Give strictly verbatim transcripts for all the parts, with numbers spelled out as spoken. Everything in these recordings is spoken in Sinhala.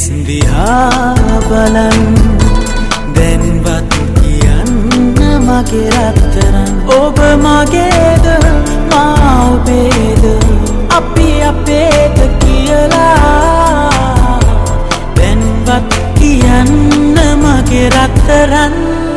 දිහා බලන් දැන්වත් කියන්න මගේ රත්තරන් ඔබ මගේද මා ඔබේද අපි අපේද කියලා දැන්වත් කියන්න මගේ රත්තරන්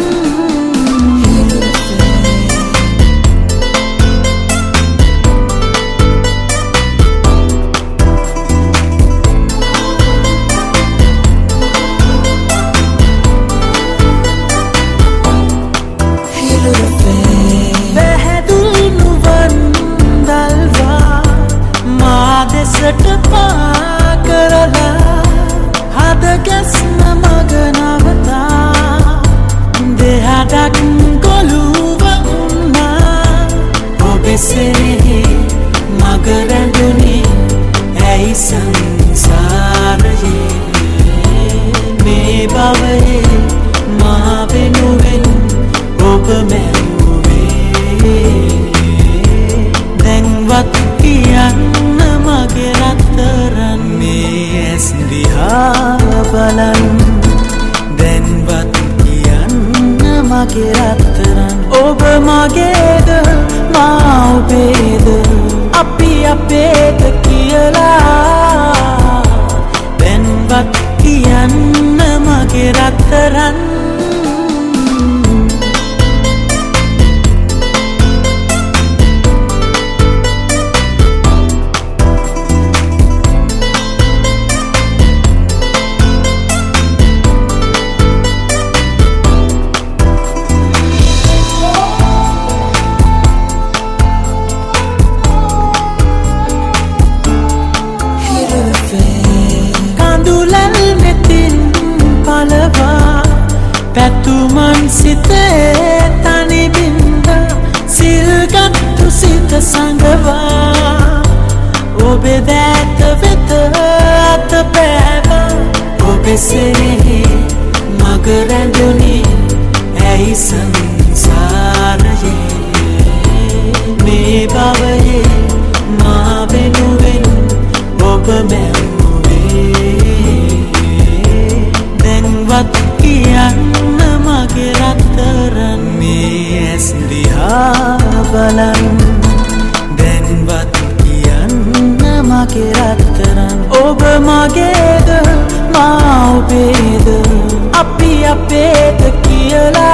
දෙසට පා කරලා හද ගැස්ම මග නවතා දෙහඩක් ගොළුව උන්නා ඔබේ සෙනෙහි මග රැඳුනේ ඇයි සංසාරයේ මේ භවයේ මා වෙනුවෙන් ඔබ මැවුවේ දැන්වත් කියන්න මගේ රත්තරන් මේ ඇස් දිහා බලන් දැන්වත් කියන්න මගේ රත්තරන් ඔබ මගේද මා ඔබේද අපි අපේද කියලා දැන්වත් කියන්න මගේ රත්තරන් පැතුමන් සිතේ තනි බින්ද සිල්ගත්තු සිත සඟවා ඔබේ දෑත වෙත අත පෑවා ඔබේ සෙනෙහි මග රැඳුනේ ඇයි සංසාරයේ මේ භවයේ මා වෙනුවෙන් ඔබ මැවුවේ දැන්වත් කියන්න මගේ රත්තරන් මේ ඇස් දිහා බලන් දැන්වත් කියන්න මගේ රත්තරන් ඔබ මගේද මා ඔබේද අපි අපේද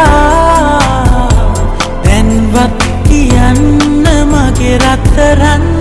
කියලා දැන්වත් කියන්න මගේ රත්තරන්